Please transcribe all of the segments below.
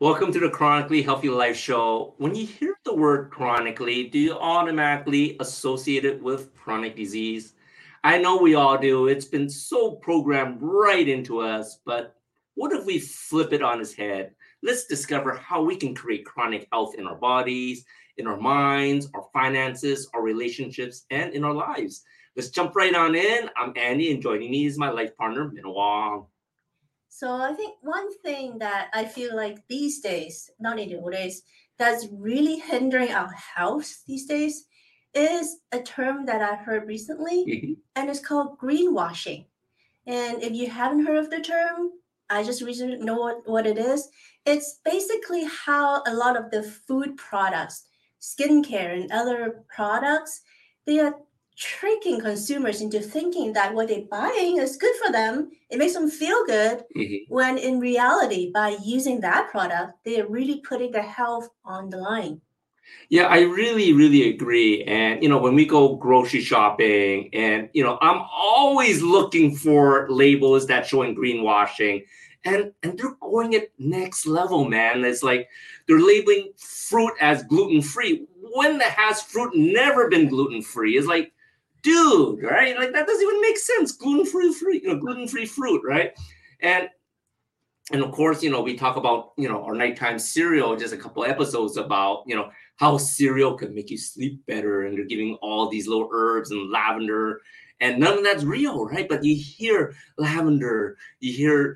Welcome to the Chronically Healthy Life Show. When you hear the word chronically, do you automatically associate it with chronic disease? I know we all do. It's been so programmed right into us. But what if we flip it on its head? Let's discover how we can create chronic health in our bodies, in our minds, our finances, our relationships, and in our lives. Let's jump right on in. I'm Andy, and joining me is my life partner, Minawang. So I think one thing that I feel like these days, not in the old days, that's really hindering our health these days is a term that I heard recently, and it's called greenwashing. And if you haven't heard of the term, I just recently know what it is. It's basically how a lot of the food products, skincare, and other products, they are tricking consumers into thinking that what they're buying is good for them. It makes them feel good. When in reality, by using that product, they are really putting their health on the line. Yeah, I really, really agree. And, when we go grocery shopping and, I'm always looking for labels that showing greenwashing and they're going it next level, man. It's like they're labeling fruit as gluten-free. When the has fruit never been gluten-free? It's like, dude, right? Like that doesn't even make sense. Gluten-free fruit, right? And and of course, we talk about, our nighttime cereal, just a couple episodes about, how cereal can make you sleep better. And they're giving all these little herbs and lavender, and none of that's real, right? But you hear lavender, you hear,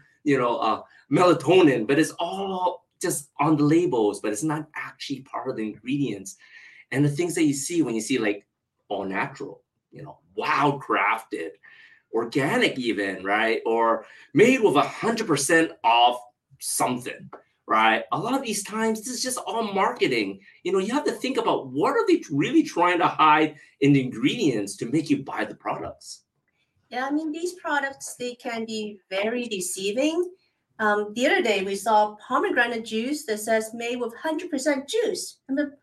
melatonin, but it's all just on the labels, but it's not actually part of the ingredients. And the things that you see when you see like all natural, wild crafted, organic even, right? Or made with 100% of something, right? A lot of these times, this is just all marketing. You have to think about what are they really trying to hide in the ingredients to make you buy the products. Yeah, I mean, these products, they can be very deceiving. The other day, we saw pomegranate juice that says made with 100% juice,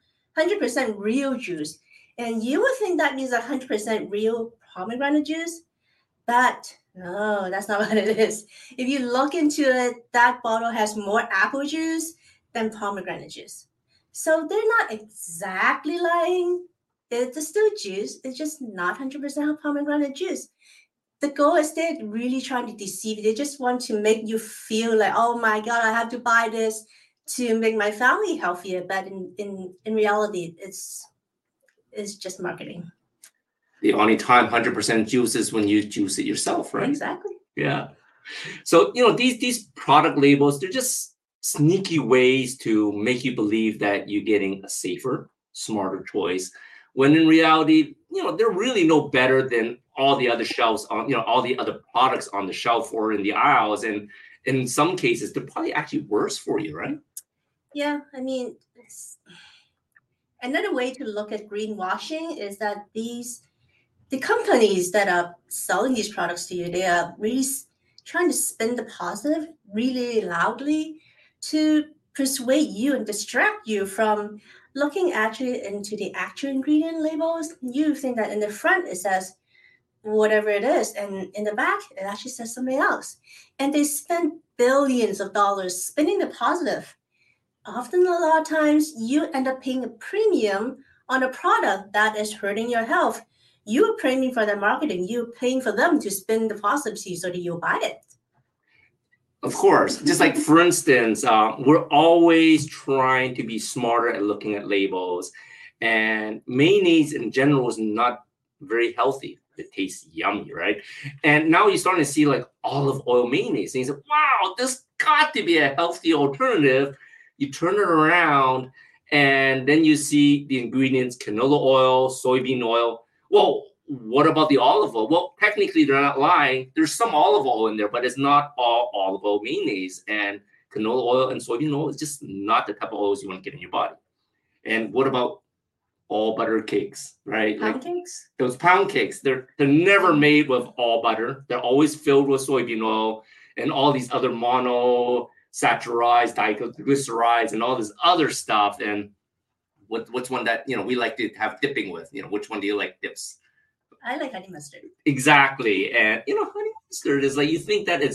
100% real juice. And you would think that means 100% real pomegranate juice, but no, that's not what it is. If you look into it, that bottle has more apple juice than pomegranate juice. So they're not exactly lying. It's still juice. It's just not 100% pomegranate juice. The goal is they're really trying to deceive you. They just want to make you feel like, oh my God, I have to buy this to make my family healthier. But in reality, it's just marketing. The only time 100% juice is when you juice it yourself, right? Exactly. Yeah. So, these product labels, they're just sneaky ways to make you believe that you're getting a safer, smarter choice. When in reality, they're really no better than all the other shelves on, all the other products on the shelf or in the aisles. And in some cases, they're probably actually worse for you, right? Yeah, I mean, another way to look at greenwashing is that the companies that are selling these products to you, they are really trying to spin the positive really loudly to persuade you and distract you from looking actually into the actual ingredient labels. You think that in the front it says whatever it is, and in the back it actually says something else. And they spend billions of dollars spinning the positive. Often, a lot of times, you end up paying a premium on a product that is hurting your health. You're paying for their marketing. You're paying for them to spin the positive to you so that you'll buy it. Of course, just like for instance, we're always trying to be smarter at looking at labels, and mayonnaise in general is not very healthy. It tastes yummy, right? And now you're starting to see like olive oil mayonnaise, and you say, "Wow, this got to be a healthy alternative." You turn it around, and then you see the ingredients: canola oil, soybean oil. Well, what about the olive oil? Well, technically, they're not lying. There's some olive oil in there, but it's not all olive oil mayonnaise. And canola oil and soybean oil is just not the type of oils you want to get in your body. And what about all butter cakes, right? Pound cakes? Those pound cakes, they're never made with all butter. They're always filled with soybean oil and all these other monosaccharides, diglycerides, and all this other stuff. And what's one that we like to have dipping with? Which one do you like dips? I like honey mustard. Exactly. And honey mustard is like, you think that it's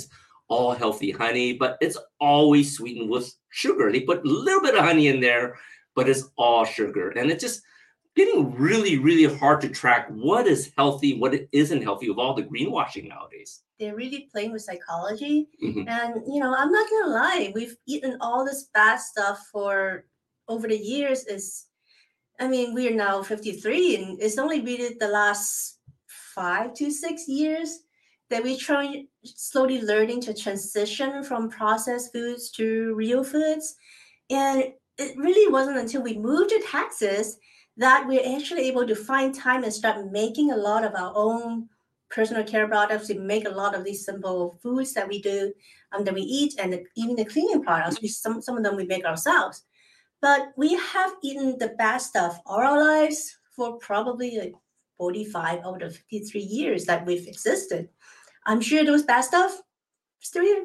all healthy honey, but it's always sweetened with sugar. They put a little bit of honey in there, but it's all sugar. And it's just getting really, really hard to track what is healthy, what isn't healthy with all the greenwashing nowadays. They're really playing with psychology. Mhm. And, I'm not going to lie, we've eaten all this bad stuff for over the years. We are now 53, and it's only really the last 5 to 6 years that we try slowly learning to transition from processed foods to real foods. And it really wasn't until we moved to Texas that we're actually able to find time and start making a lot of our own personal care products. We make a lot of these simple foods that we do, that we eat, and even the cleaning products. Some of them we make ourselves. But we have eaten the bad stuff all our lives for probably like 45 out of 53 years that we've existed. I'm sure those bad stuff still here.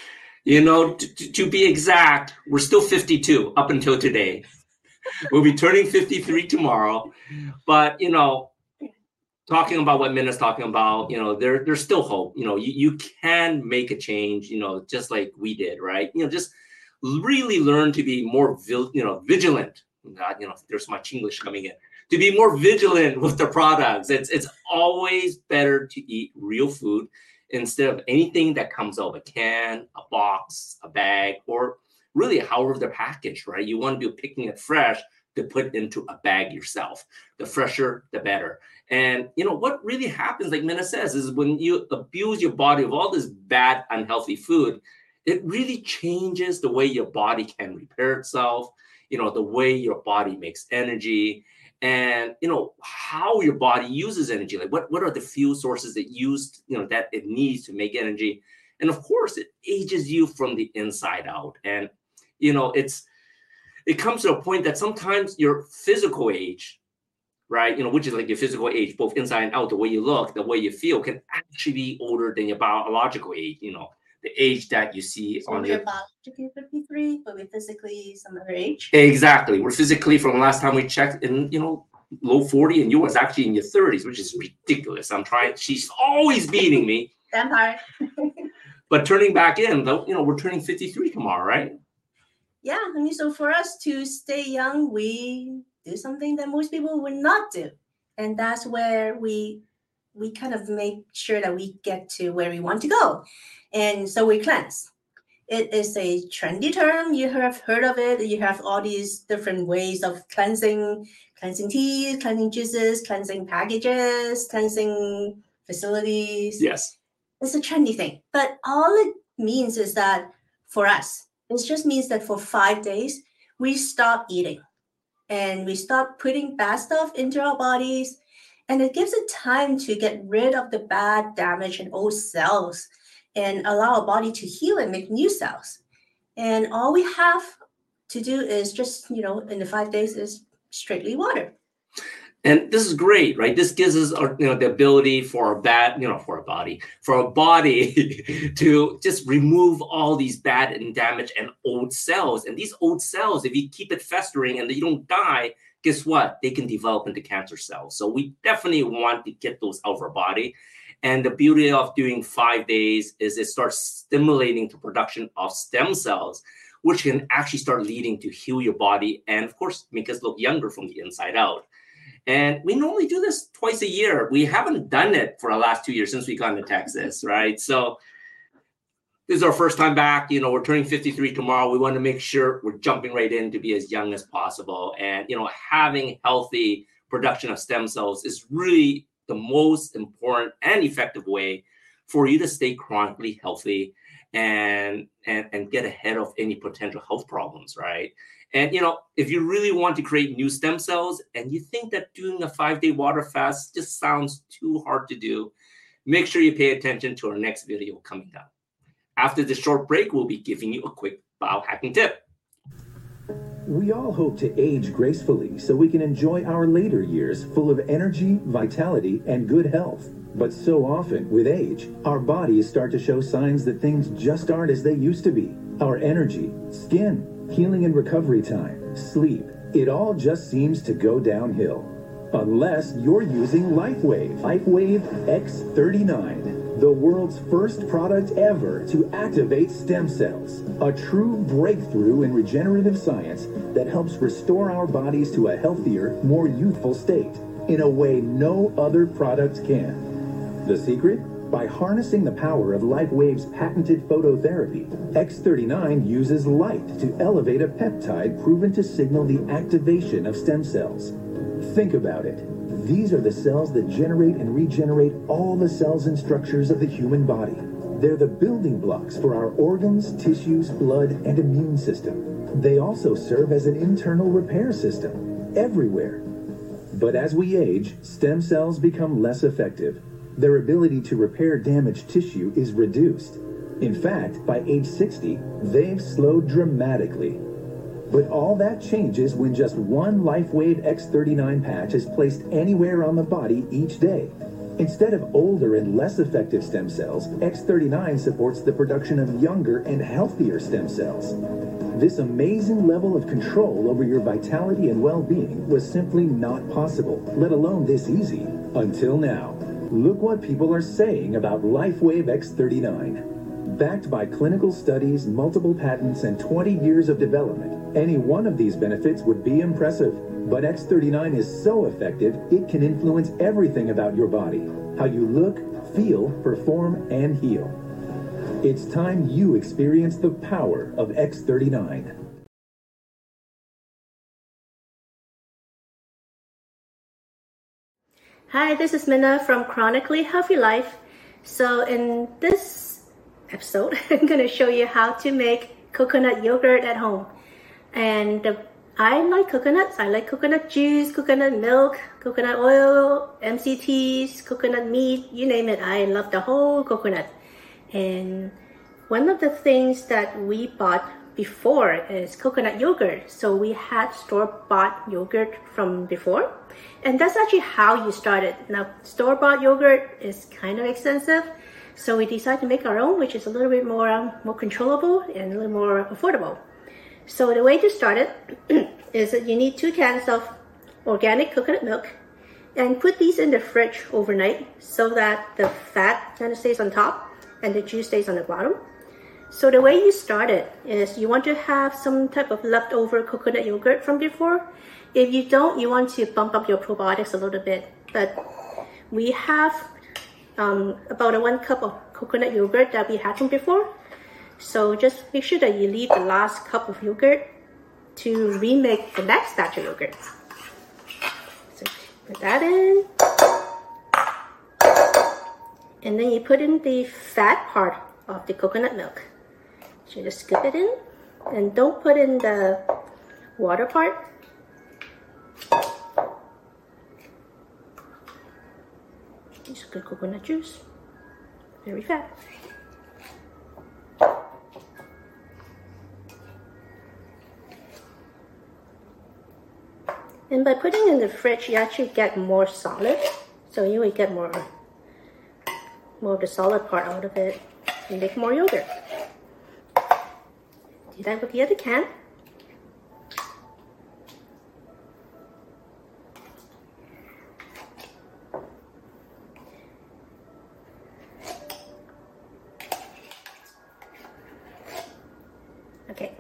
To be exact, we're still 52 up until today. We'll be turning 53 tomorrow. But, talking about what Minna's talking about, there's still hope. You can make a change, just like we did, right? Just really learn to be more, vigilant. God, there's my Chinglish coming in. To be more vigilant with the products. It's always better to eat real food instead of anything that comes out of a can, a box, a bag, or really however they're packaged, right? You want to be picking it fresh to put into a bag yourself. The fresher, the better. And what really happens, like Minna says, is when you abuse your body of all this bad, unhealthy food, it really changes the way your body can repair itself, the way your body makes energy, and how your body uses energy. Like what are the fuel sources that that it needs to make energy. And of course it ages you from the inside out. And it comes to a point that sometimes your physical age, right, which is like your physical age, both inside and out, the way you look, the way you feel, can actually be older than your biological age, the age that you see on your biologically 53, but we physically some other age. Exactly. We're physically, from the last time we checked, in low 40, and you was actually in your 30s, which is ridiculous. She's always beating me. Vampire. But turning back in, though, we're turning 53 tomorrow, right? Yeah, so for us to stay young, we do something that most people would not do. And that's where we kind of make sure that we get to where we want to go. And so we cleanse. It is a trendy term. You have heard of it. You have all these different ways of cleansing teas, cleansing juices, cleansing packages, cleansing facilities. Yes. It's a trendy thing. But all it means is that for us, it just means that for 5 days, we stop eating and we stop putting bad stuff into our bodies. And it gives it time to get rid of the bad, damage, and old cells and allow our body to heal and make new cells. And all we have to do is just, in the 5 days is strictly water. And this is great, right? This gives us, the ability for our body to just remove all these bad and damaged and old cells. And these old cells, if you keep it festering and they don't die, guess what? They can develop into cancer cells. So we definitely want to get those out of our body. And the beauty of doing 5 days is it starts stimulating the production of stem cells, which can actually start leading to heal your body and, of course, make us look younger from the inside out. And we normally do this twice a year. We haven't done it for the last 2 years since we got to Texas, right? So this is our first time back. We're turning 53 tomorrow. We want to make sure we're jumping right in to be as young as possible. And, having healthy production of stem cells is really the most important and effective way for you to stay chronically healthy and get ahead of any potential health problems, right? And, if you really want to create new stem cells and you think that doing a 5-day water fast just sounds too hard to do, make sure you pay attention to our next video coming up. After this short break, we'll be giving you a quick biohacking tip. We all hope to age gracefully so we can enjoy our later years full of energy, vitality, and good health. But so often, with age, our bodies start to show signs that things just aren't as they used to be. Our energy, skin, healing and recovery time, sleep, it all just seems to go downhill. Unless you're using LifeWave. LifeWave X39. the world's first product ever to activate stem cells. A true breakthrough in regenerative science that helps restore our bodies to a healthier, more youthful state in a way no other product can. The secret? By harnessing the power of LifeWave's patented phototherapy, X39 uses light to elevate a peptide proven to signal the activation of stem cells. Think about it. These are the cells that generate and regenerate all the cells and structures of the human body. They're the building blocks for our organs, tissues, blood, and immune system. They also serve as an internal repair system everywhere. But as we age, stem cells become less effective. Their ability to repair damaged tissue is reduced. In fact, by age 60, they've slowed dramatically. But all that changes when just one LifeWave X39 patch is placed anywhere on the body each day. Instead of older and less effective stem cells, X39 supports the production of younger and healthier stem cells. This amazing level of control over your vitality and well-being was simply not possible, let alone this easy, until now. Look what people are saying about LifeWave X39. Backed by clinical studies, multiple patents, and 20 years of development, any one of these benefits would be impressive. But X39 is so effective, it can influence everything about your body. How you look, feel, perform, and heal. It's time you experience the power of X39. Hi, this is Minna from Chronically Healthy Life. So in this episode, I'm going to show you how to make coconut yogurt at home. And I like coconuts. I like coconut juice, coconut milk, coconut oil, MCTs, coconut meat, you name it. I love the whole coconut. And one of the things that we bought before is coconut yogurt. So we had store-bought yogurt from before. And that's actually how you started. Now, store-bought yogurt is kind of expensive. So we decided to make our own, which is a little bit more controllable and a little more affordable. So the way to start it is that you need 2 cans of organic coconut milk and put these in the fridge overnight so that the fat kind of stays on top and the juice stays on the bottom. So the way you start it is you want to have some type of leftover coconut yogurt from before. If you don't, you want to bump up your probiotics a little bit. But we have about 1 cup of coconut yogurt that we had from before. So just make sure that you leave the last cup of yogurt to remake the next batch of yogurt. So put that in. And then you put in the fat part of the coconut milk. So just scoop it in. And don't put in the water part. It's good coconut juice. Very fat. And by putting it in the fridge, you actually get more solid. So you will get more of the solid part out of it and make more yogurt. Do that with the other can. Okay.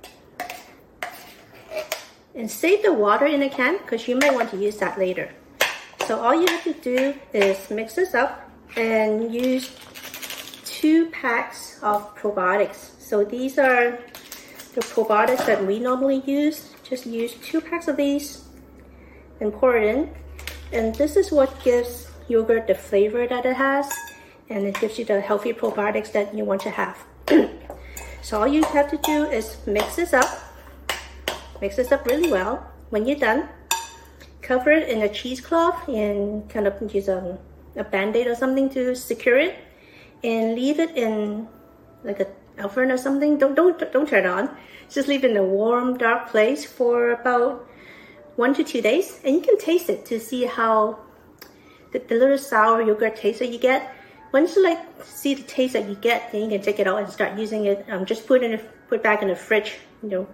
And save the water in a can because you might want to use that later. So all you have to do is mix this up and use 2 packs of probiotics. So these are the probiotics that we normally use. Just use 2 packs of these and pour it in. And this is what gives yogurt the flavor that it has, and it gives you the healthy probiotics that you want to have. So all you have to do is mix this up really well. When you're done, cover it in a cheesecloth and kind of use a band-aid or something to secure it, and leave it in like a oven or something. Don't turn it on. Just leave it in a warm, dark place for about 1 to 2 days, and you can taste it to see how the little sour yogurt taste that you get. Once you see the taste that you get, then you can take it out and start using it. Just put back in the fridge,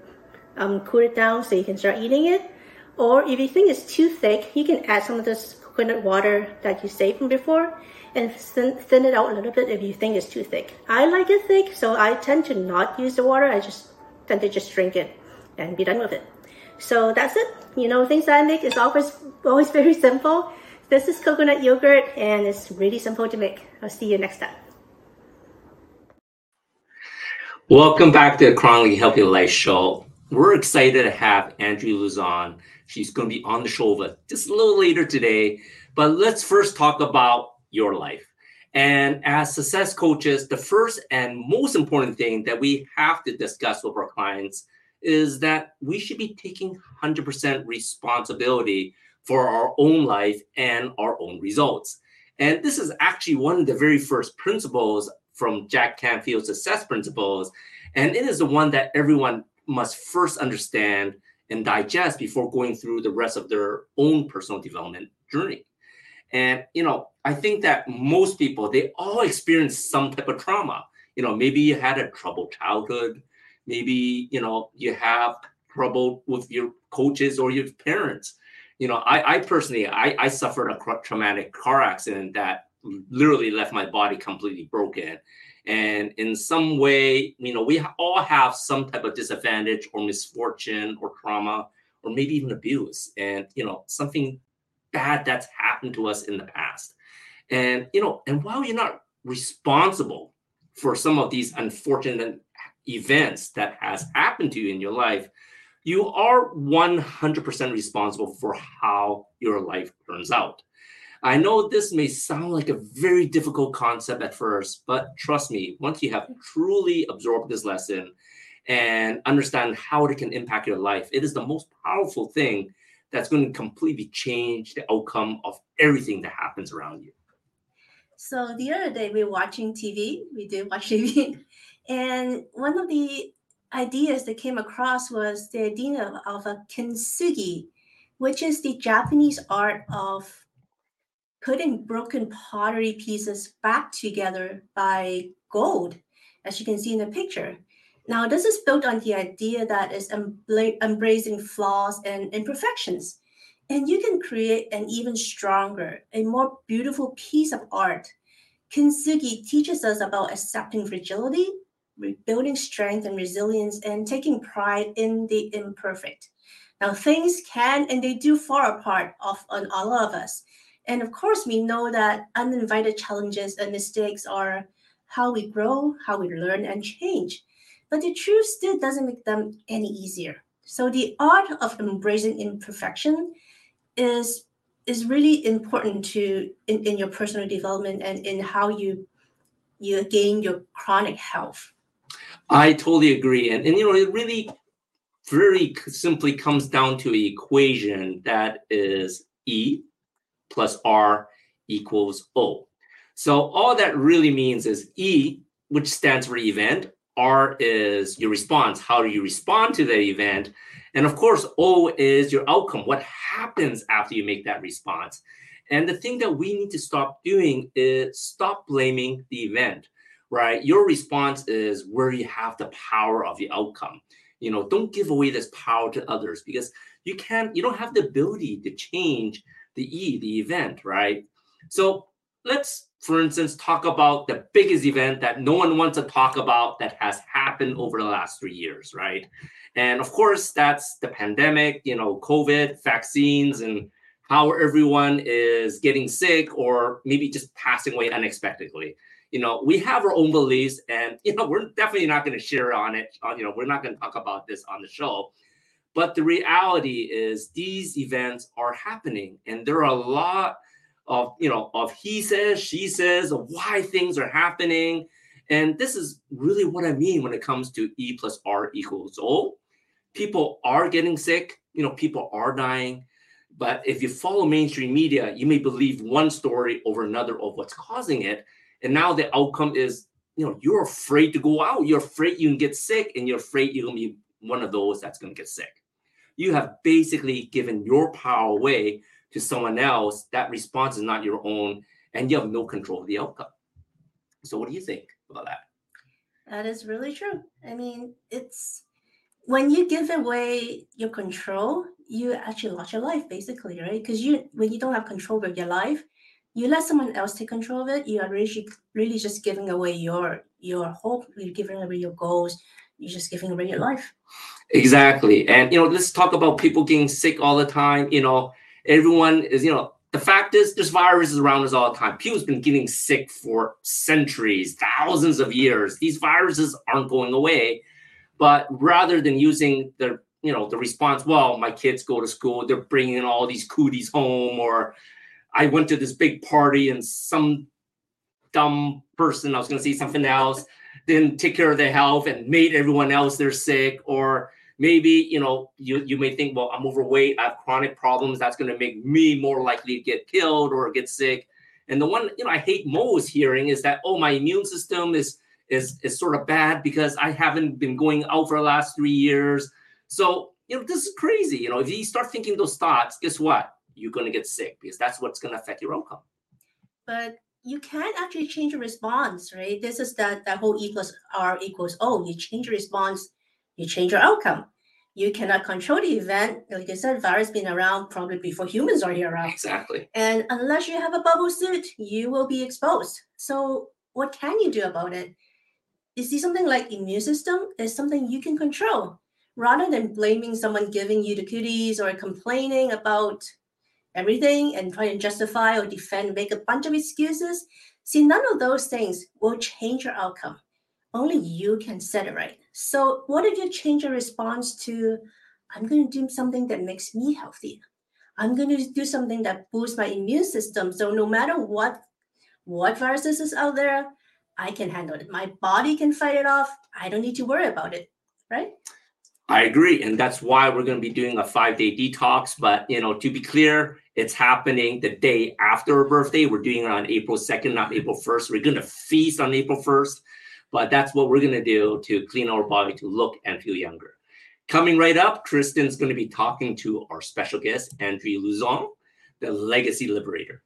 cool it down so you can start eating it. Or if you think it's too thick, you can add some of this coconut water that you saved from before and thin it out a little bit if you think it's too thick. I like it thick, so I tend to not use the water. I just tend to just drink it and be done with it. So that's it. Things that I make is always very simple. This is coconut yogurt, and it's really simple to make. I'll see you next time. Welcome back to the Chronically Healthy Life Show. We're excited to have Andrea Luzon. She's going to be on the show just a little later today. But let's first talk about your life. And as success coaches, the first and most important thing that we have to discuss with our clients is that we should be taking 100% responsibility for our own life and our own results. And this is actually one of the very first principles from Jack Canfield's Success Principles. And it is the one that everyone must first understand and digest before going through the rest of their own personal development journey. And, I think that most people, they all experience some type of trauma. Maybe you had a troubled childhood. Maybe, you have trouble with your coaches or your parents. I personally, I suffered a traumatic car accident that literally left my body completely broken. And in some way, we all have some type of disadvantage or misfortune or trauma, or maybe even abuse. And, something bad that's happened to us in the past. And, and while you're not responsible for some of these unfortunate events that has happened to you in your life, you are 100% responsible for how your life turns out. I know this may sound like a very difficult concept at first, but trust me, once you have truly absorbed this lesson and understand how it can impact your life, it is the most powerful thing that's going to completely change the outcome of everything that happens around you. So the other day we were watching TV. We did watch TV. And one of the ideas that came across was the idea of a kintsugi, which is the Japanese art of putting broken pottery pieces back together by gold, as you can see in the picture. Now, this is built on the idea that is embracing flaws and imperfections. And you can create an even stronger, a more beautiful piece of art. Kintsugi teaches us about accepting fragility, rebuilding strength and resilience, and taking pride in the imperfect. Now, things can and they do fall apart on all of us. And of course, we know that uninvited challenges and mistakes are how we grow, how we learn and change. But the truth still doesn't make them any easier. So the art of embracing imperfection is really important in your personal development and in how you gain your chronic health. I totally agree. And it really very simply comes down to an equation that is E plus R equals O. So all that really means is E, which stands for event, R is your response. How do you respond to the event? And of course, O is your outcome. What happens after you make that response? And the thing that we need to stop doing is stop blaming the event, right? Your response is where you have the power of the outcome. Don't give away this power to others because you don't have the ability to change the event, right? So let's, for instance, talk about the biggest event that no one wants to talk about that has happened over the last 3 years, right? And of course, that's the pandemic, COVID, vaccines, and how everyone is getting sick or maybe just passing away unexpectedly. We have our own beliefs and, we're definitely not going to share on it. We're not going to talk about this on the show. But the reality is these events are happening and there are a lot of he says, she says, of why things are happening. And this is really what I mean when it comes to E plus R equals O. People are getting sick, people are dying. But if you follow mainstream media, you may believe one story over another of what's causing it. And now the outcome is, you're afraid to go out. You're afraid you can get sick and you're afraid you're going to be one of those that's going to get sick. You have basically given your power away to someone else. That response is not your own and you have no control of the outcome. So what do you think about that? That is really true. I mean, it's when you give away your control, you actually lost your life basically, right? Because when you don't have control of your life, you let someone else take control of it, you are really just giving away your hope, you're giving away your goals, you're just giving away your life. Exactly. And, let's talk about people getting sick all the time. Everyone is, the fact is there's viruses around us all the time. People's been getting sick for centuries, thousands of years. These viruses aren't going away. But rather than using the response, well, my kids go to school, they're bringing all these cooties home, or I went to this big party and some dumb person, I was going to say something else, didn't take care of their health and made everyone else they're sick. Or maybe, you may think, well, I'm overweight, I have chronic problems, that's going to make me more likely to get killed or get sick. And the one, I hate most hearing is that, oh, my immune system is sort of bad because I haven't been going out for the last 3 years. So, this is crazy. If you start thinking those thoughts, guess what? You're going to get sick because that's what's going to affect your outcome. But you can't actually change your response, right? This is that whole E plus R equals O. You change your response, you change your outcome. You cannot control the event. Like I said, virus been around probably before humans are here around. Exactly. And unless you have a bubble suit, you will be exposed. So what can you do about it? You see, something like immune system is something you can control. Rather than blaming someone giving you the cooties or complaining about everything and trying to justify or defend, make a bunch of excuses. See, none of those things will change your outcome. Only you can set it right. So what if you change your response to, I'm going to do something that makes me healthy. I'm going to do something that boosts my immune system. So no matter what viruses is out there, I can handle it. My body can fight it off. I don't need to worry about it, right? I agree. And that's why we're going to be doing a 5-day detox. But, to be clear, it's happening the day after our birthday. We're doing it on April 2nd, not April 1st. We're going to feast on April 1st. But that's what we're going to do to clean our body, to look and feel younger. Coming right up, Kristen's going to be talking to our special guest, Andrea Lauzon, the Legacy Liberator.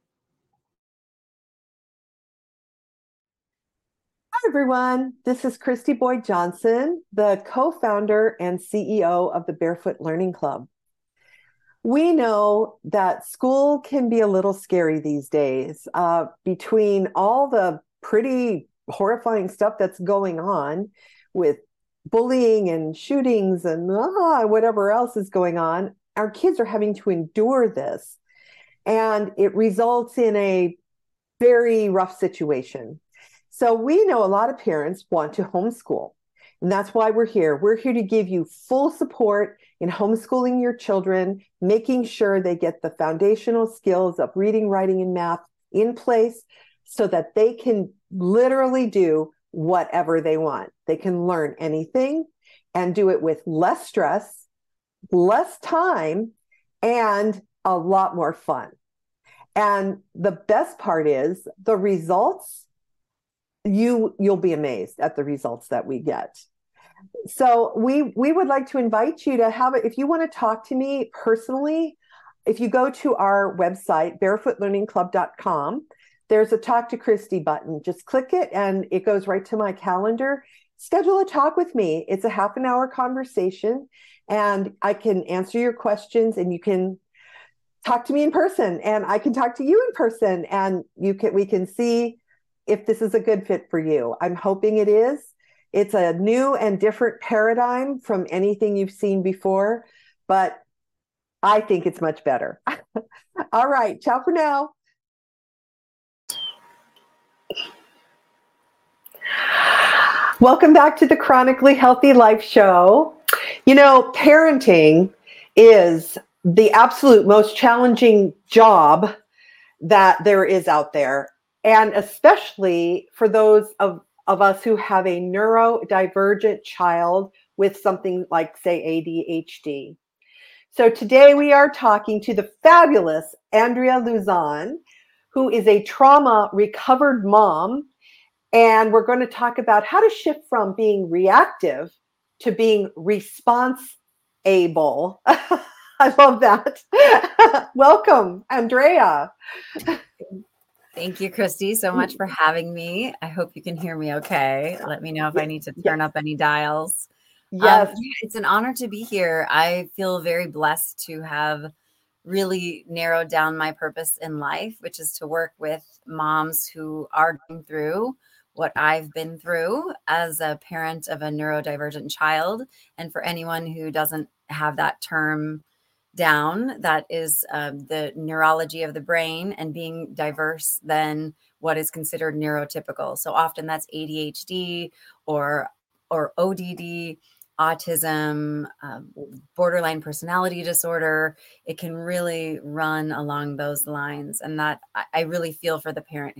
Hi, everyone. This is Christy Boyd Johnson, the co-founder and CEO of the Barefoot Learning Club. We know that school can be a little scary these days. Between all the pretty horrifying stuff that's going on with bullying and shootings and whatever else is going on, our kids are having to endure this. And it results in a very rough situation. So we know a lot of parents want to homeschool, and that's why we're here. We're here to give you full support in homeschooling your children, making sure they get the foundational skills of reading, writing, and math in place so that they can literally do whatever they want. They can learn anything and do it with less stress, less time, and a lot more fun. And the best part is the results. You'll be amazed at the results that we get. So we would like to invite you to have it. If you want to talk to me personally, if you go to our website, barefootlearningclub.com, there's a Talk to Christy button. Just click it and it goes right to my calendar. Schedule a talk with me. It's a half an hour conversation and I can answer your questions and you can talk to me in person and I can talk to you in person and we can see if this is a good fit for you. I'm hoping it is. It's a new and different paradigm from anything you've seen before, but I think it's much better. All right. Ciao for now. Welcome back to the Chronically Healthy Life Show. Parenting is the absolute most challenging job that there is out there. And especially for those of us who have a neurodivergent child with something like, say, ADHD. So today we are talking to the fabulous Andrea Lauzon, who is a trauma recovered mom. And we're going to talk about how to shift from being reactive to being response-able. I love that. Welcome, Andrea. Thank you, Christy, so much for having me. I hope you can hear me okay. Let me know if I need to turn up any dials. Yes. Yeah, it's an honor to be here. I feel very blessed to have really narrowed down my purpose in life, which is to work with moms who are going through what I've been through as a parent of a neurodivergent child. And for anyone who doesn't have that term down, that is the neurology of the brain and being diverse than what is considered neurotypical. So often that's ADHD or ODD, autism, borderline personality disorder. It can really run along those lines, and that I really feel for the parent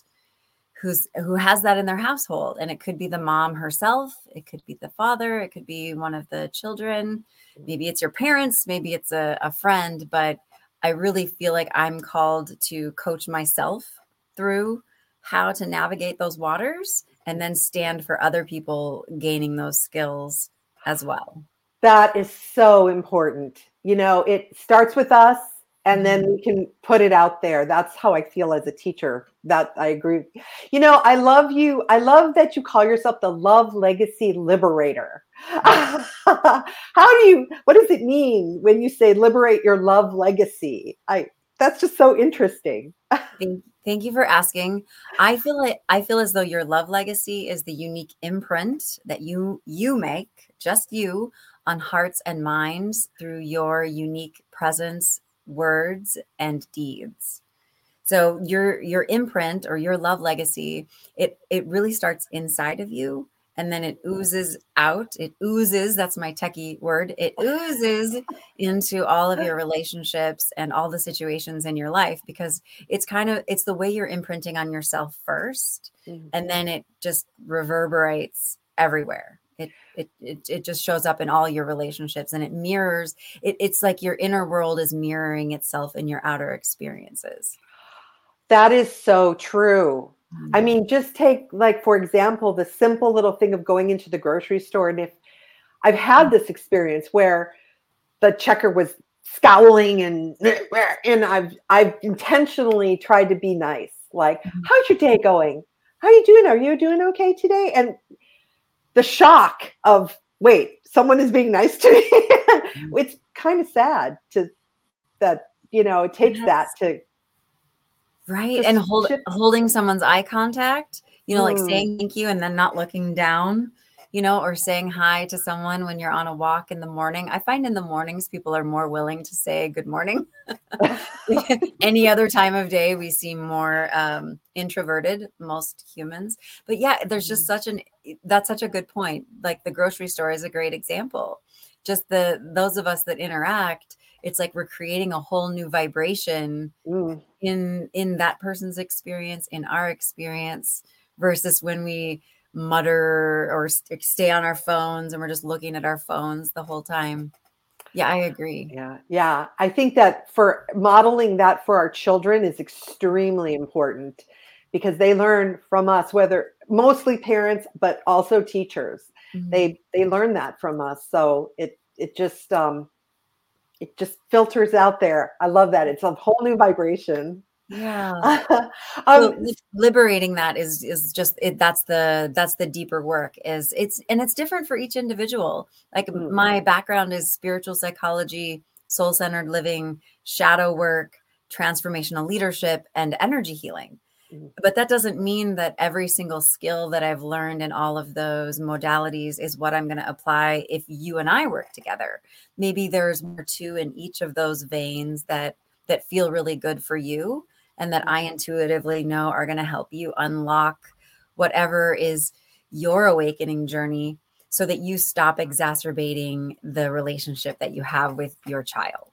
who has that in their household. And it could be the mom herself, it could be the father, it could be one of the children, maybe it's your parents, maybe it's a friend. But I really feel like I'm called to coach myself through how to navigate those waters and then stand for other people gaining those skills as well. That is so important. It starts with us, and then we can put it out there. That's how I feel as a teacher. That I agree. I love you. I love that you call yourself the Love Legacy Liberator. What does it mean when you say liberate your love legacy? That's just so interesting. Thank you for asking. I feel as though your love legacy is the unique imprint that you make, just you, on hearts and minds through your unique presence, words, and deeds. So your imprint or your love legacy, it really starts inside of you, and then it oozes out. It oozes, that's my techie word. It oozes into all of your relationships and all the situations in your life, because it's the way you're imprinting on yourself first. Mm-hmm. And then it just reverberates everywhere. It just shows up in all your relationships, and it mirrors it. It's like your inner world is mirroring itself in your outer experiences. That is so true. I mean, just take, like, for example, the simple little thing of going into the grocery store. And if I've had this experience where the checker was scowling and I've intentionally tried to be nice. Like, how's your day going? How are you doing? Are you doing okay today? And the shock of, wait, someone is being nice to me. It's kind of sad it takes that to. Right. And holding someone's eye contact, like saying thank you and then not looking down, or saying hi to someone when you're on a walk in the morning. I find in the mornings, people are more willing to say good morning. Any other time of day, we seem more introverted, most humans. But yeah, there's just that's such a good point. Like the grocery store is a great example. Just those of us that interact, it's like we're creating a whole new vibration in that person's experience, in our experience, versus when we mutter or stay on our phones and we're just looking at our phones the whole time. Yeah, I agree. Yeah. I think that for modeling that for our children is extremely important, because they learn from us, whether mostly parents, but also teachers. Mm-hmm. They learn that from us. So it just filters out there. I love that. It's a whole new vibration. Yeah. So liberating that is just it. That's the deeper work. It's different for each individual. Like my background is spiritual psychology, soul-centered living, shadow work, transformational leadership, and energy healing. But that doesn't mean that every single skill that I've learned in all of those modalities is what I'm going to apply if you and I work together. Maybe there's more too in each of those veins that feel really good for you and that I intuitively know are going to help you unlock whatever is your awakening journey, so that you stop exacerbating the relationship that you have with your child.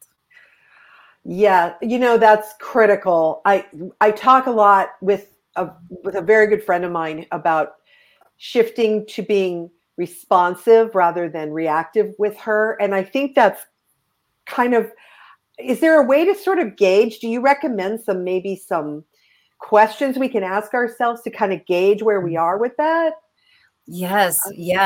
Yeah, that's critical. I talk a lot with a very good friend of mine about shifting to being responsive rather than reactive with her. And I think that's kind of, is there a way to sort of gauge? Do you recommend maybe some questions we can ask ourselves to kind of gauge where we are with that? Yes.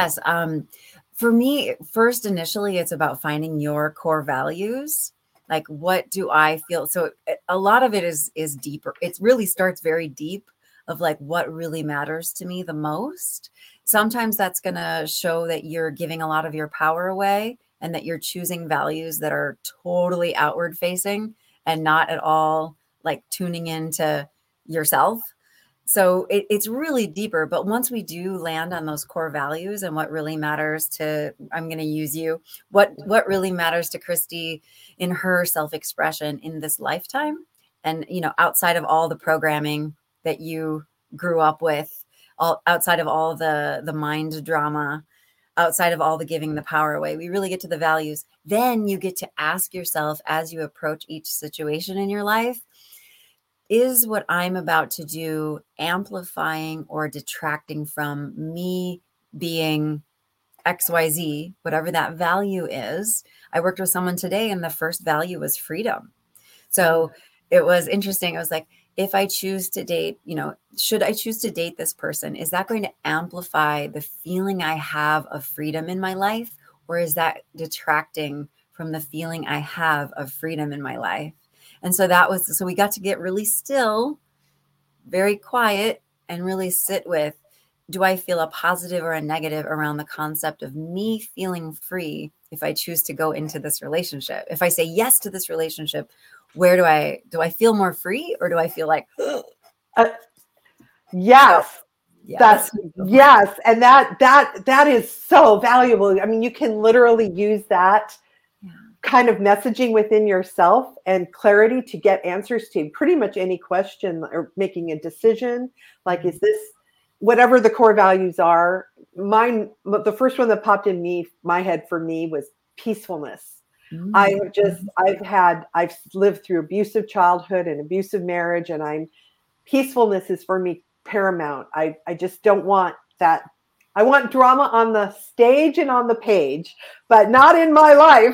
For me, first, initially, it's about finding your core values. Like, what do I feel? So a lot of it is deeper. It really starts very deep of like what really matters to me the most. Sometimes that's going to show that you're giving a lot of your power away and that you're choosing values that are totally outward facing and not at all like tuning into yourself. So it's really deeper. But once we do land on those core values and what really matters to, I'm going to use you, what really matters to Christy in her self-expression in this lifetime, and, you know, outside of all the programming that you grew up with, outside of all the mind drama, outside of all the giving the power away, we really get to the values. Then you get to ask yourself as you approach each situation in your life, is what I'm about to do amplifying or detracting from me being XYZ, whatever that value is? I worked with someone today and the first value was freedom. So it was interesting. It was like, if I choose to date, you know, should I choose to date this person? Is that going to amplify the feeling I have of freedom in my life? Or is that detracting from the feeling I have of freedom in my life? And so so we got to get really still, very quiet, and really sit with, do I feel a positive or a negative around the concept of me feeling free if I choose to go into this relationship? If I say yes to this relationship, where do I feel more free, or do I feel like, yes, yeah, that's yes. And that is so valuable. I mean, you can literally use that kind of messaging within yourself and clarity to get answers to pretty much any question or making a decision. Like, is this whatever the core values are? Mine, the first one that popped in my head for me was peacefulness. I've lived through abusive childhood and abusive marriage, and peacefulness is for me paramount. I just don't want that. I want drama on the stage and on the page, but not in my life.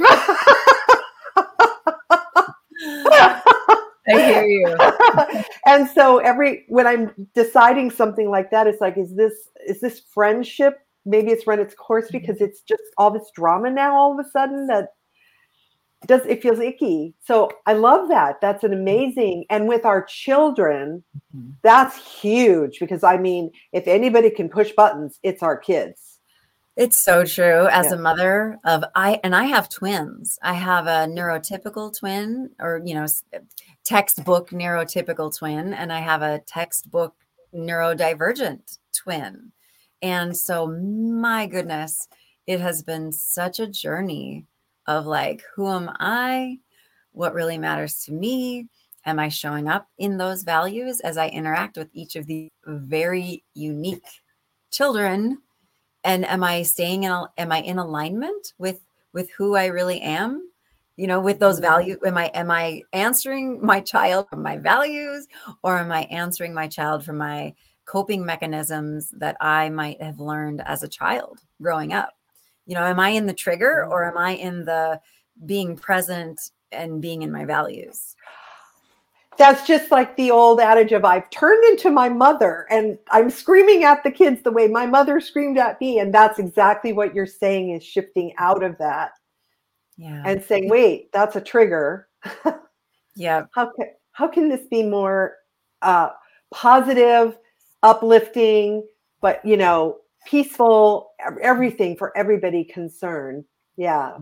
I hear you. And so when I'm deciding something like that, it's like, is this friendship? Maybe it's run its course because it's just all this drama now all of a sudden that it feels icky. So I love that. That's an amazing. And with our children, that's huge, because I mean, if anybody can push buttons, it's our kids. It's so true. As a mother of I have twins. I have a neurotypical twin, or, you know, textbook neurotypical twin, and I have a textbook neurodivergent twin. And so, my goodness, it has been such a journey of like, who am I? What really matters to me? Am I showing up in those values as I interact with each of these very unique children? And am I in alignment with who I really am? You know, with those values, am I answering my child from my values, or am I answering my child from my coping mechanisms that I might have learned as a child growing up? You know, am I in the trigger, or am I in the being present and being in my values? That's just like the old adage of, I've turned into my mother and I'm screaming at the kids the way my mother screamed at me. And that's exactly what you're saying, is shifting out of that. Yeah. And saying, wait, that's a trigger. Yeah. How can this be more positive, uplifting, but, you know, peaceful, everything for everybody concerned? Yeah.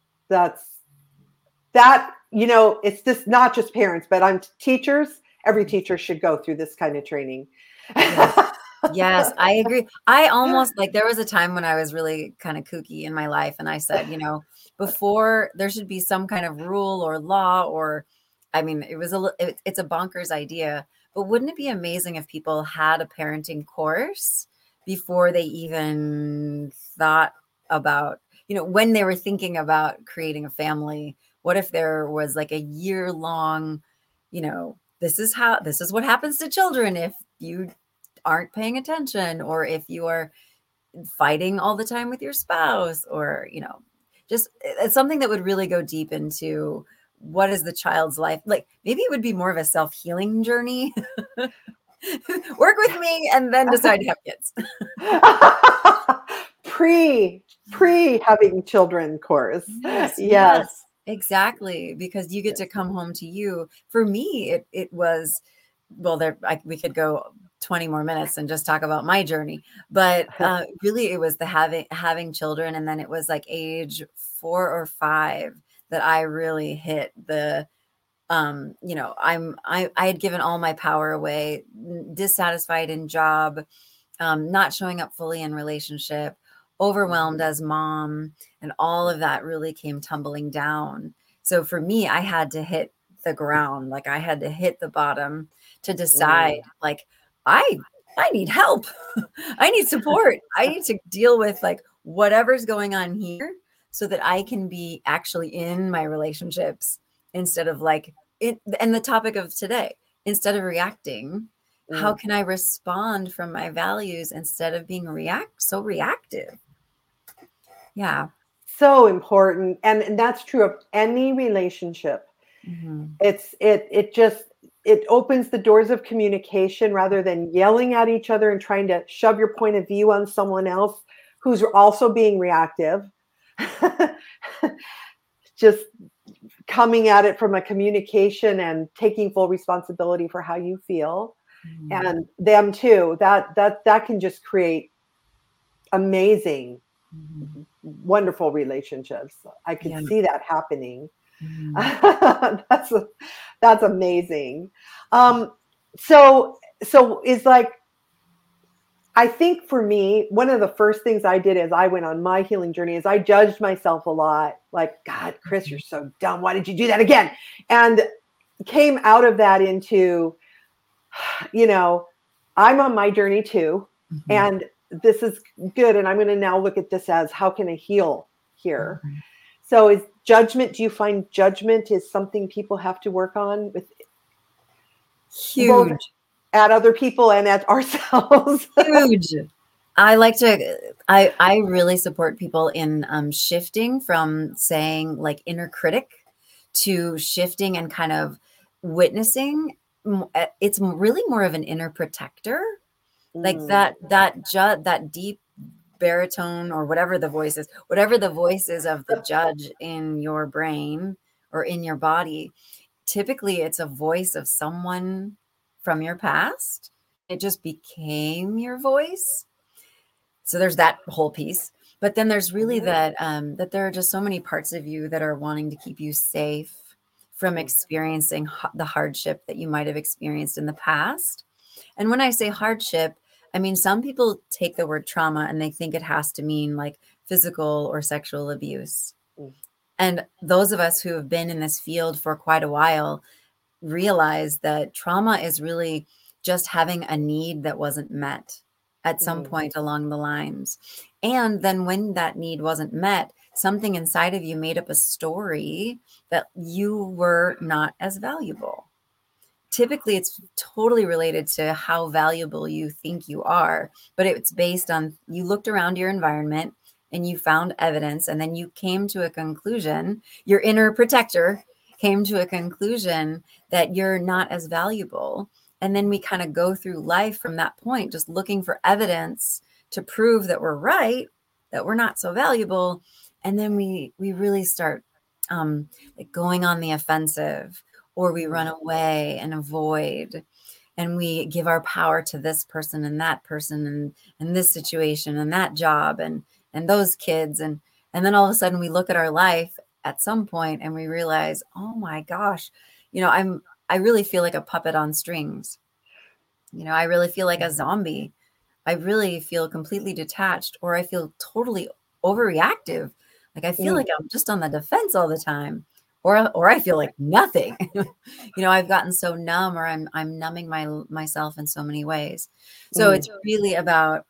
That, you know, it's this, not just parents, but I'm teachers. Every teacher should go through this kind of training. Yes, I agree. I almost, like, there was a time when I was really kind of kooky in my life, and I said, you know, before there should be some kind of rule or law, or, I mean, it's a bonkers idea, but wouldn't it be amazing if people had a parenting course before they even thought about, you know, when they were thinking about creating a family? What if there was like a year-long, you know, this is what happens to children if you aren't paying attention, or if you are fighting all the time with your spouse, or, you know, just it's something that would really go deep into what is the child's life like. Maybe it would be more of a self-healing journey. Work with me and then decide to have kids. pre having children course. Yes. Exactly, because you get to come home to you. For me, it was, well, we could go 20 more minutes and just talk about my journey. But really it was the having children. And then it was like age 4 or 5 that I really hit the, you know, I had given all my power away, dissatisfied in job, not showing up fully in relationship, overwhelmed as mom, and all of that really came tumbling down. So for me, I had to hit the ground. Like I had to hit the bottom to decide, like, I need help. I need support. I need to deal with like whatever's going on here so that I can be actually in my relationships instead of like it. And the topic of today, instead of reacting, how can I respond from my values instead of being so reactive? Yeah. So important. And that's true of any relationship. It opens the doors of communication rather than yelling at each other and trying to shove your point of view on someone else who's also being reactive. Just coming at it from a communication and taking full responsibility for how you feel and them too. That can just create amazing, wonderful relationships. I can see that happening. That's amazing. So it's like, I think for me, one of the first things I did as I went on my healing journey is I judged myself a lot. Like, God, Chris, you're so dumb. Why did you do that again? And came out of that into, you know, I'm on my journey too. And this is good. And I'm going to now look at this as, how can I heal here? So is judgment, do you find judgment is something people have to work on with? Huge. At other people and at ourselves? Huge. I really support people in shifting from saying like inner critic to shifting and kind of witnessing. It's really more of an inner protector, like that deep baritone or whatever the voice is of the judge in your brain or in your body. Typically it's a voice of someone from your past. It just became your voice. So there's that whole piece. But then there's really that there are just so many parts of you that are wanting to keep you safe from experiencing the hardship that you might have experienced in the past. And when I say hardship, I mean, some people take the word trauma and they think it has to mean like physical or sexual abuse. And those of us who have been in this field for quite a while realize that trauma is really just having a need that wasn't met at some point along the lines. And then when that need wasn't met, something inside of you made up a story that you were not as valuable. Typically, it's totally related to how valuable you think you are, but it's based on you looked around your environment and you found evidence, and then you came to a conclusion, your inner protector came to a conclusion that you're not as valuable. And then we kind of go through life from that point, just looking for evidence to prove that we're right, that we're not so valuable. And then we really start like going on the offensive, or we run away and avoid, and we give our power to this person and that person and this situation and that job and those kids. And then all of a sudden we look at our life at some point and we realize, oh my gosh, you know, I really feel like a puppet on strings. You know, I really feel like a zombie. I really feel completely detached, or I feel totally overreactive. Like I feel like I'm just on the defense all the time, or I feel like nothing. You know, I've gotten so numb, or I'm numbing myself in so many ways. So it's really about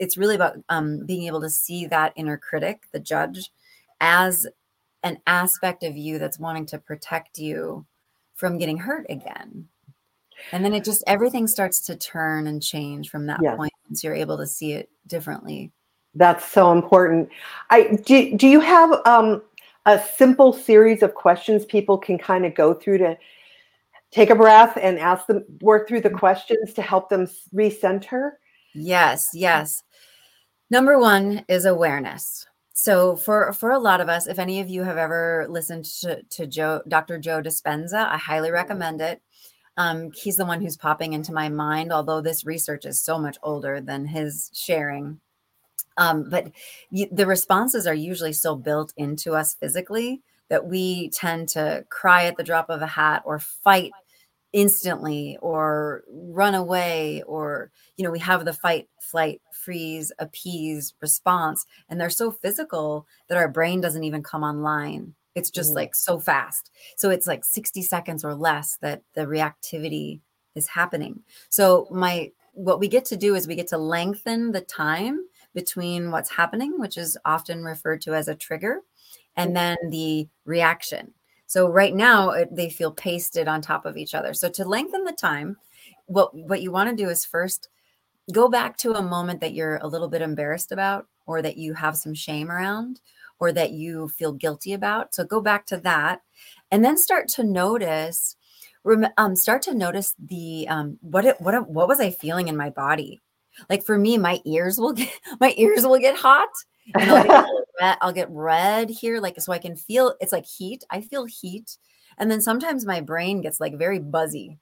being able to see that inner critic, the judge, as an aspect of you that's wanting to protect you from getting hurt again. And then everything starts to turn and change from that point once you're able to see it differently. That's so important. Do you have a simple series of questions people can kind of go through to take a breath and work through the questions to help them recenter? Yes. Number one is awareness. So for a lot of us, if any of you have ever listened to Dr. Joe Dispenza, I highly recommend it. He's the one who's popping into my mind, although this research is so much older than his sharing. But the responses are usually so built into us physically that we tend to cry at the drop of a hat or fight instantly or run away, or, we have the fight, flight, freeze, appease response. And they're so physical that our brain doesn't even come online. It's just like so fast. So it's like 60 seconds or less that the reactivity is happening. So what we get to do is we get to lengthen the time between what's happening, which is often referred to as a trigger, and then the reaction. So right now they feel pasted on top of each other. So to lengthen the time, what you want to do is first go back to a moment that you're a little bit embarrassed about, or that you have some shame around, or that you feel guilty about. So go back to that, and then start to notice the what was I feeling in my body? Like for me, my ears will get hot, and I'll get red here, like, so I can feel it's like heat. I feel heat, and then sometimes my brain gets like very buzzy,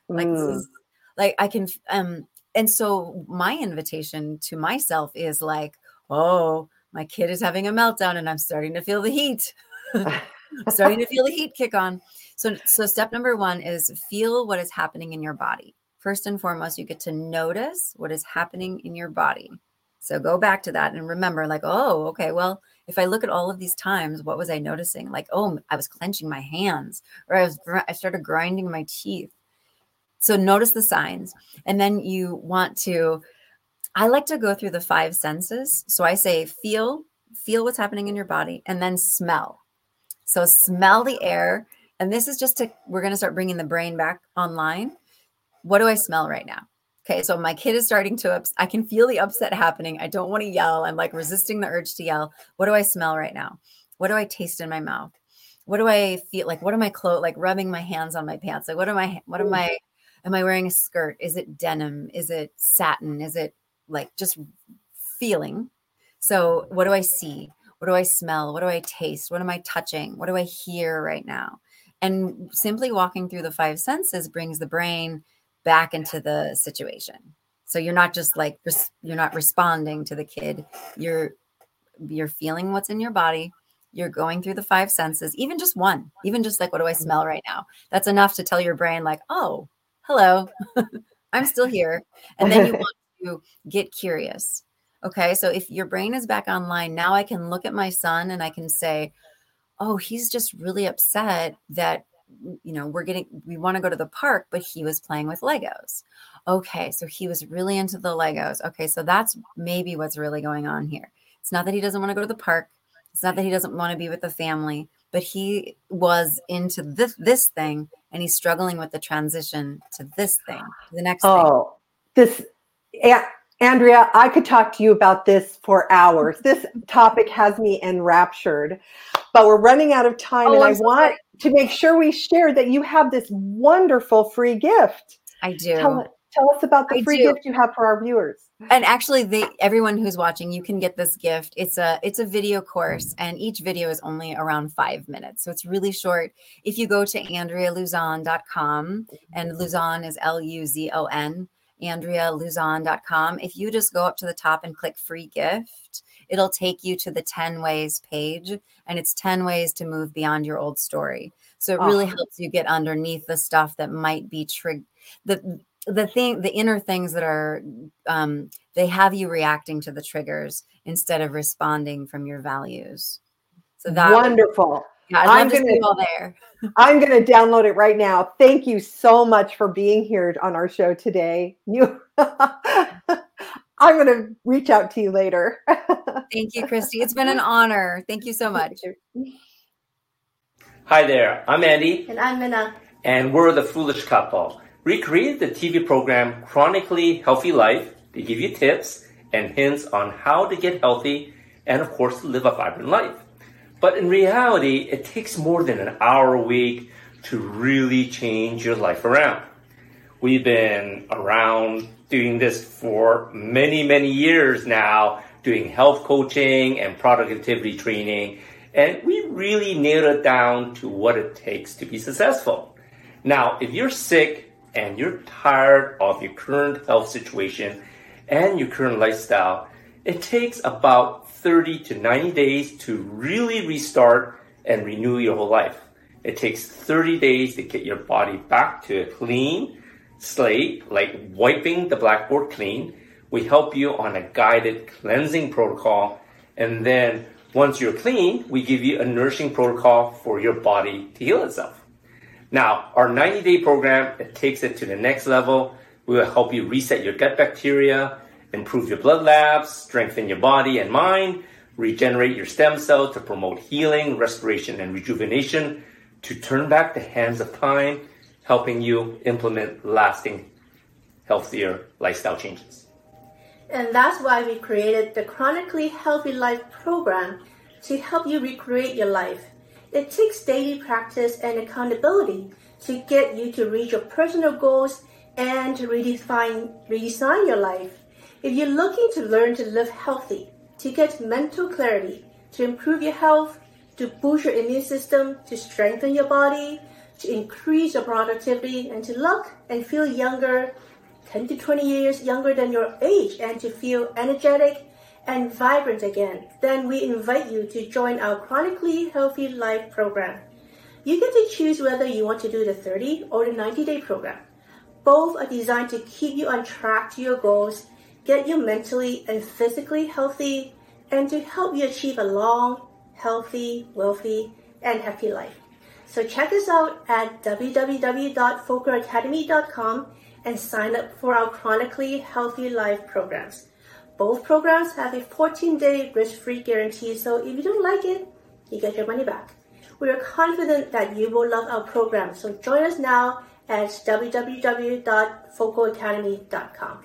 like I can. And so my invitation to myself is like, oh, my kid is having a meltdown, and I'm starting to feel the heat. I'm starting to feel the heat kick on. So step number 1 is feel what is happening in your body. First and foremost, you get to notice what is happening in your body. So go back to that and remember, like, oh, okay, well, if I look at all of these times, what was I noticing? Like, oh, I was clenching my hands, or I started grinding my teeth. So notice the signs. And then I like to go through the 5 senses. So I say, feel what's happening in your body, and then smell. So smell the air. And this is we're going to start bringing the brain back online. What do I smell right now? Okay. So my kid is starting I can feel the upset happening. I don't want to yell. I'm like resisting the urge to yell. What do I smell right now? What do I taste in my mouth? What do I feel like? What am I like rubbing my hands on my pants? Like, am I wearing a skirt? Is it denim? Is it satin? Is it like just feeling? So what do I see? What do I smell? What do I taste? What am I touching? What do I hear right now? And simply walking through the 5 senses brings the brain back into the situation. So you're not just like, you're not responding to the kid. You're feeling what's in your body. You're going through the 5 senses, even just one, even just like, what do I smell right now? That's enough to tell your brain like, oh, hello, I'm still here. And then you want to get curious. Okay. So if your brain is back online, now I can look at my son and I can say, oh, he's just really upset that, we want to go to the park, but he was playing with Legos. Okay. So he was really into the Legos. Okay. So that's maybe what's really going on here. It's not that he doesn't want to go to the park. It's not that he doesn't want to be with the family, but he was into this thing, and he's struggling with the transition to this thing, to the next thing. Andrea, I could talk to you about this for hours. This topic has me enraptured, but we're running out of time, and I want to make sure we share that you have this wonderful free gift. I do. Tell us about the free gift you have for our viewers. And actually, everyone who's watching, you can get this gift. It's a video course, and each video is only around 5 minutes. So it's really short. If you go to AndreaLuzon.com, and Luzon is Luzon, AndreaLuzon.com. If you just go up to the top and click free gift, it'll take you to the 10 ways page, and it's 10 ways to move beyond your old story. So it really helps you get underneath the stuff that might be the inner things that are, they have you reacting to the triggers instead of responding from your values. So that's wonderful. Yeah, I'm going to go there. I'm going to download it right now. Thank you so much for being here on our show today. I'm going to reach out to you later. Thank you, Christy. It's been an honor. Thank you so much. Hi there. I'm Andy. And I'm Minna. And we're the Foolish Couple. We created the TV program Chronically Healthy Life to give you tips and hints on how to get healthy and, of course, to live a vibrant life. But in reality, it takes more than an hour a week to really change your life around. We've been around doing this for many, many years now, doing health coaching and productivity training, and we really nailed it down to what it takes to be successful. Now, if you're sick, and you're tired of your current health situation and your current lifestyle, it takes about 30 to 90 days to really restart and renew your whole life. It takes 30 days to get your body back to a clean slate, like wiping the blackboard clean. We help you on a guided cleansing protocol. And then once you're clean, we give you a nourishing protocol for your body to heal itself. Now, our 90-day program, it takes it to the next level. We will help you reset your gut bacteria, improve your blood labs, strengthen your body and mind, regenerate your stem cells to promote healing, restoration, and rejuvenation, to turn back the hands of time, helping you implement lasting, healthier lifestyle changes. And that's why we created the Chronically Healthy Life program to help you recreate your life. It takes daily practice and accountability to get you to reach your personal goals and to redesign your life. If you're looking to learn to live healthy, to get mental clarity, to improve your health, to boost your immune system, to strengthen your body, to increase your productivity, and to look and feel younger, 10 to 20 years younger than your age, and to feel energetic and vibrant again, then we invite you to join our Chronically Healthy Life program. You get to choose whether you want to do the 30 or the 90-day program. Both are designed to keep you on track to your goals, get you mentally and physically healthy, and to help you achieve a long, healthy, wealthy, and happy life. So check us out at www.fokeracademy.com and sign up for our Chronically Healthy Life programs. Both programs have a 14-day risk-free guarantee, so if you don't like it, you get your money back. We are confident that you will love our program, so join us now at www.fokeracademy.com.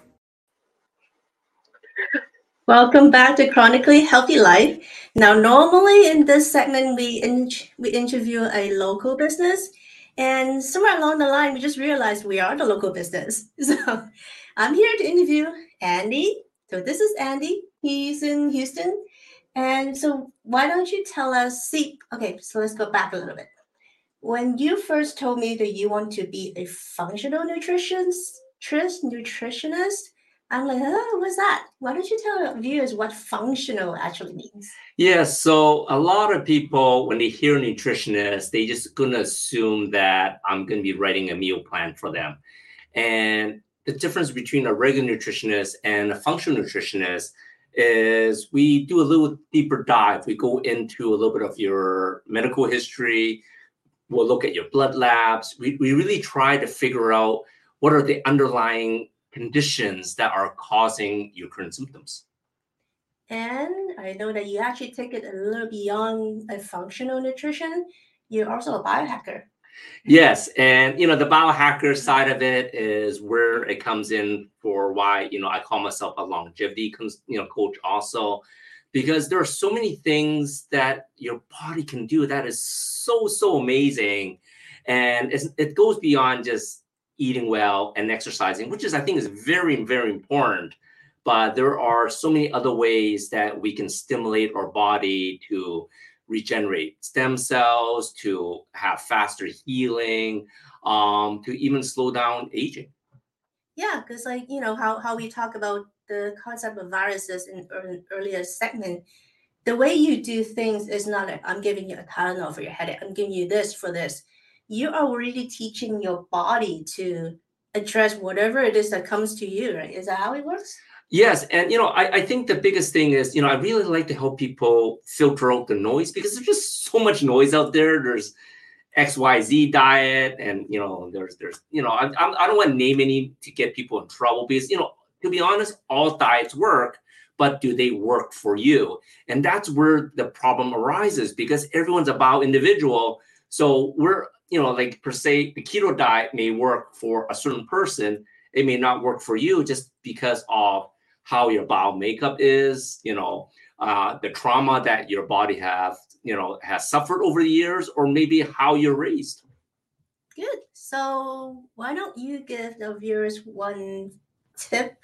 Welcome back to Chronically Healthy Life. Now, normally in this segment, we interview a local business, and somewhere along the line, we just realized we are the local business. So I'm here to interview Andy. So this is Andy. He's in Houston. And so why don't you tell us, so let's go back a little bit. When you first told me that you want to be a functional nutritionist, I'm like, what's that? Why don't you tell our viewers what functional actually means? Yeah, so a lot of people, when they hear nutritionist, they just gonna assume that I'm gonna be writing a meal plan for them. And the difference between a regular nutritionist and a functional nutritionist is we do a little deeper dive. We go into a little bit of your medical history. We'll look at your blood labs. We really try to figure out what are the underlying conditions that are causing your current symptoms. And I know that you actually take it a little beyond a functional nutrition. You're also a biohacker. Yes, and the biohacker side of it is where it comes in for why I call myself a longevity coach also, because there are so many things that your body can do that is so amazing, and it goes beyond just eating well and exercising, which I think is very, very important. But there are so many other ways that we can stimulate our body to regenerate stem cells, to have faster healing, to even slow down aging. Yeah, because how we talk about the concept of viruses in an earlier segment, the way you do things is not like, I'm giving you a Tylenol for your headache, I'm giving you this for this. You are really teaching your body to address whatever it is that comes to you, right? Is that how it works? Yes. And, I think the biggest thing is, I really like to help people filter out the noise, because there's just so much noise out there. There's XYZ diet, and, there's I don't want to name any to get people in trouble, because, to be honest, all diets work, but do they work for you? And that's where the problem arises, because everyone's about individual. So we're, like per se, the keto diet may work for a certain person. It may not work for you just because of how your bowel makeup is, the trauma that your body has suffered over the years, or maybe how you're raised. Good. So why don't you give the viewers one tip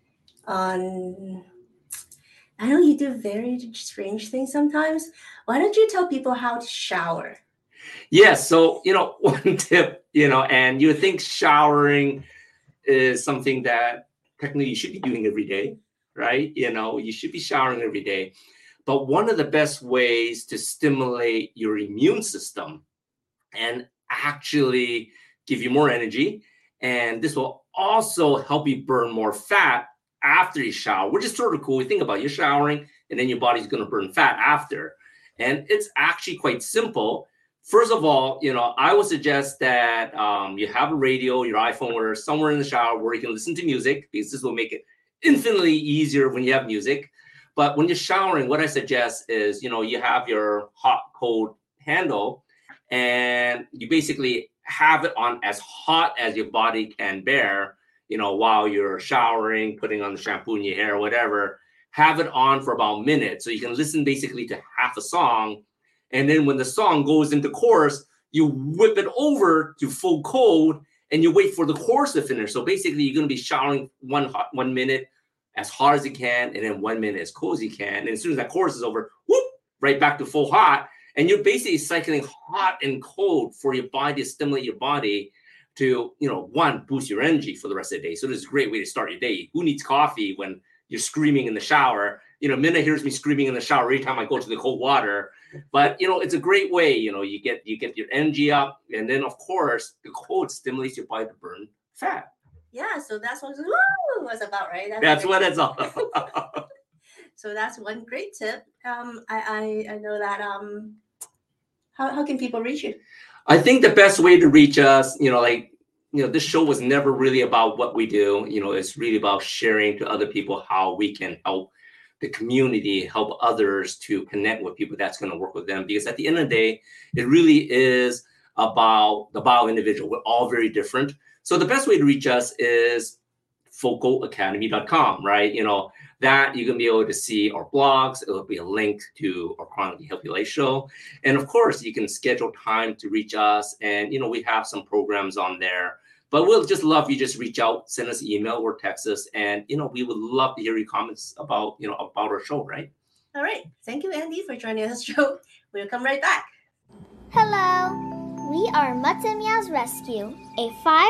on, I know you do very strange things sometimes. Why don't you tell people how to shower? Yes. So, one tip, and you would think showering is something that technically you should be doing every day, right? You should be showering every day. But one of the best ways to stimulate your immune system and actually give you more energy, and this will also help you burn more fat after you shower, which is sort of cool. You think about it, you're showering, and then your body's going to burn fat after. And it's actually quite simple. First of all, I would suggest that you have a radio, your iPhone, or somewhere in the shower where you can listen to music, because this will make it infinitely easier when you have music. But when you're showering, what I suggest is, you have your hot, cold handle, and you basically have it on as hot as your body can bear, while you're showering, putting on the shampoo in your hair, whatever. Have it on for about a minute so you can listen basically to half a song. And then when the song goes into chorus, you whip it over to full cold and you wait for the chorus to finish. So basically, you're going to be showering 1 minute as hot as you can, and then 1 minute as cold as you can. And as soon as that chorus is over, whoop, right back to full hot. And you're basically cycling hot and cold for your body to stimulate your body to, one, boost your energy for the rest of the day. So this is a great way to start your day. Who needs coffee when you're screaming in the shower? Minna hears me screaming in the shower every time I go to the cold water. But, it's a great way, you get your energy up. And then, of course, the cold stimulates your body to burn fat. Yeah, so that's what it was about, right? That's what it's all about. So that's one great tip. I know that. How can people reach you? I think the best way to reach us, this show was never really about what we do. It's really about sharing to other people how we can help the community, help others to connect with people that's going to work with them. Because at the end of the day, it really is about the bio individual. We're all very different. So the best way to reach us is focalacademy.com, right? That you can be able to see our blogs. It'll be a link to our Chronically Healthy Life show. And of course, you can schedule time to reach us. And, we have some programs on there. But we'll just love you just reach out, send us an email or text us. And, we would love to hear your comments about our show, right? All right. Thank you, Andy, for joining us, show. We'll come right back. Hello. We are Mutton Meows Rescue, a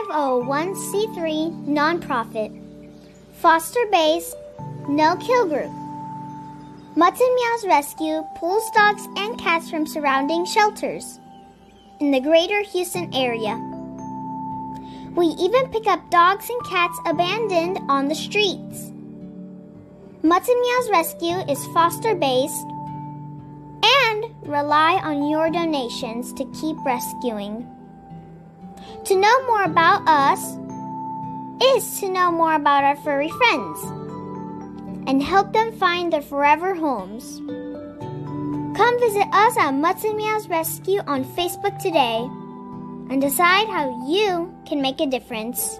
501c3 nonprofit, foster-based, no-kill group. Mutton Meows Rescue pulls dogs and cats from surrounding shelters in the greater Houston area. We even pick up dogs and cats abandoned on the streets. Mutton Meows Rescue is foster-based and rely on your donations to keep rescuing. To know more about us is to know more about our furry friends and help them find their forever homes. Come visit us at Mutton Meows Rescue on Facebook today and decide how you can make a difference.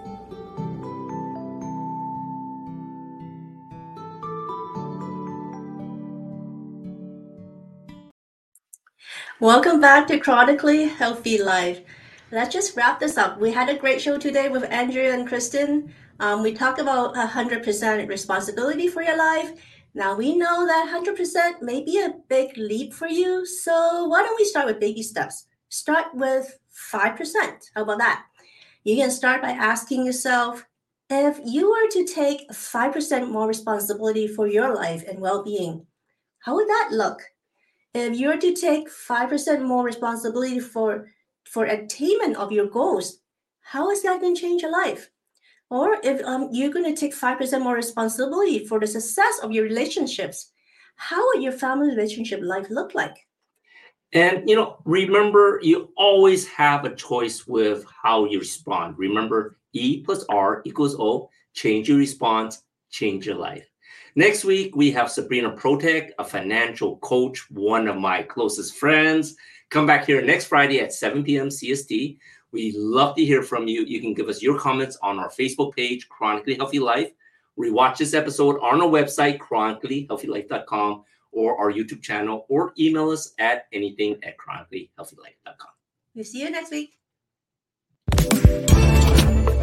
Welcome back to Chronically Healthy Life. Let's just wrap this up. We had a great show today with Andrea and Kristen. We talked about 100% responsibility for your life. Now we know that 100% may be a big leap for you. So why don't we start with baby steps? Start with 5%. How about that? You can start by asking yourself, if you were to take 5% more responsibility for your life and well-being, how would that look? If you were to take 5% more responsibility for attainment of your goals, how is that going to change your life? Or if you're going to take 5% more responsibility for the success of your relationships, how would your family relationship life look like? And, remember, you always have a choice with how you respond. Remember, E plus R equals O. Change your response, change your life. Next week, we have Sabrina Protek, a financial coach, one of my closest friends. Come back here next Friday at 7 p.m. CST. We love to hear from you. You can give us your comments on our Facebook page, Chronically Healthy Life. Rewatch this episode on our website, chronicallyhealthylife.com, or our YouTube channel, or email us at anything@chronicallyhealthylife.com. We'll see you next week.